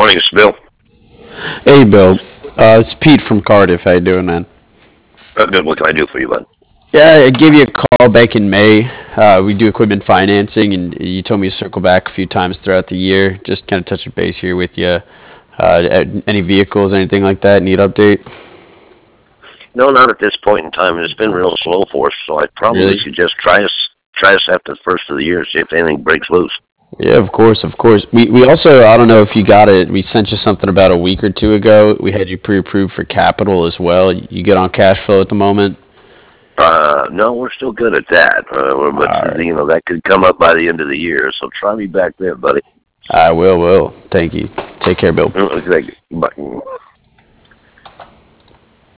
morning, it's Bill. Hey, Bill. It's Pete from Cardiff. How you doing, man? Good. What can I do for you, bud? Yeah, I gave you a call back in May. We do equipment financing, and you told me to circle back a few times throughout the year. Just kind of touch base here with you. Any vehicles, anything like that? Need update? No, not at this point in time. It's been real slow for us, so I'd probably Really? suggest try us after the first of the year, see if anything breaks loose. Yeah, of course, of course. We also, I don't know if you got it. We sent you something about a week or two ago. We had you pre-approved for capital as well. You get on cash flow at the moment. No, we're still good at that, but All right. that could come up by the end of the year. So try me back then, buddy. I will. Thank you. Take care, Bill. Thank you. Bye.